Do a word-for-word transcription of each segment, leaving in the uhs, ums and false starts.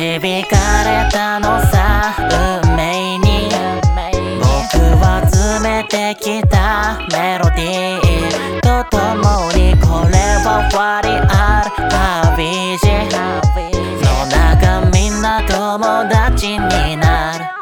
導かれたのさ運命に僕は詰めてきたメロディーとともにこれは割りある旅路の中みんな友達になる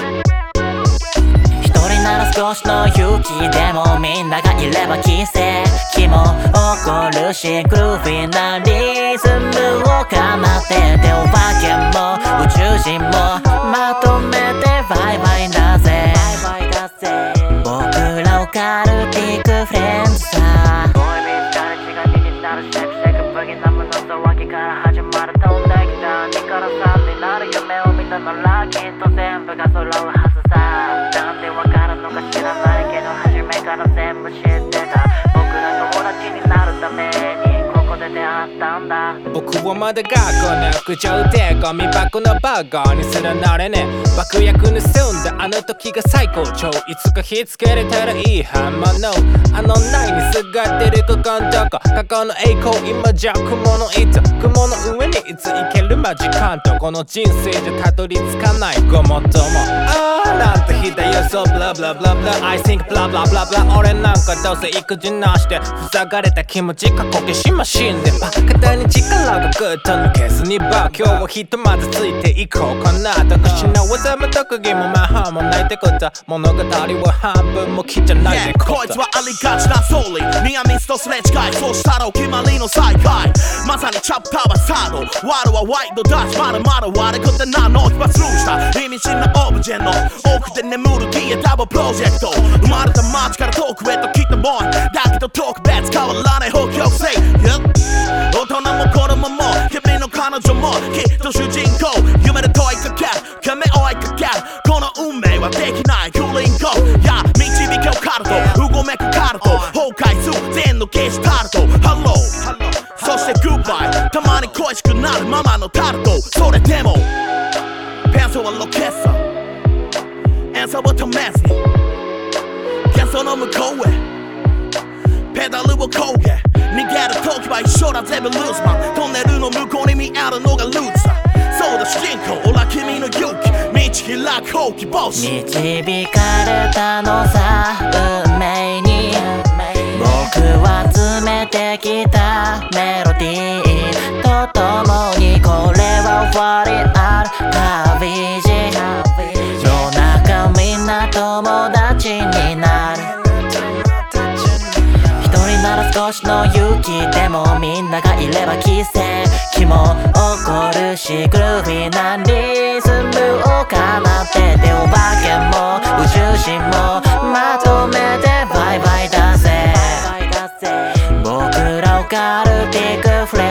一人なら少しの勇気でもみんながいれば奇跡も起こるしグルービーなリズムを奏でてお化けも宇宙人もまとめてバイバイだぜ僕らオカルティックフレンズさ恋人誰血がにになるシェイクシェイクブギなもの騒ぎから始まる飛んできたにからさんになる夢を見たならきっと全部が揃うはずさなんでわかるのか知らないけど初めから全部知ってた僕ら友達になるためにここで出会ったんだ僕はまだ学校の屋上でゴミ箱のバーガーにすらなれねえ爆薬盗んだあの時が最高潮いつか火つけれたらいいハンマーのあのないにすがってる股間とか過去の栄光今じゃ雲の糸雲の上にいつ行けるマジカントこの人生じゃたどり着かないごもっともあーなんてひだよそうブラブラブラブラ I think ブラブラブラブラ俺なんかどうせ育児なしで塞がれた気持ち過去消しマシンで肩に力がグッと抜けずにば今日はひとまずついていこうかな特殊な技も特技も魔法もないってこと物語は半分もきじゃないってこと、 こいつはありがちなソーリーニアミスとすれ違いそうしたらお決まりの再会まさにチャプターはサードワールはワイドダッシュまだまだ悪くて何の一発スルーした意味深なオブジェの奥で眠る消えたプロジェクト生まれた街から遠くへと来たボーイだけど特別変わらない北極星、yeah、大人も子供も君の彼女もきっと主人公夢で問いかける夢追いかけるこの運命はできないクリンコや導けオカルトうごめくカルト崩壊する全のゲスタルトハローそしてグッバイたまに恋しくなるままのタルトそれでもペンソはロケッサ演奏を試すに幻想の向こうへペダルを漕げ逃げる時は一緒だ全部ルーズマントンネルの向こうに見えるのがルーツさそうだ主人公俺は君の勇気道開くほう希望し導かれたのさ運命に僕は詰めてきたメロディーとともにこれは割りある旅路の中みんな友達になる少しの勇気でもみんながいれば奇跡も起こるしグルービーなリズムを奏でてお化けも宇宙人もまとめてバイバイだぜ僕らオカルティックフレ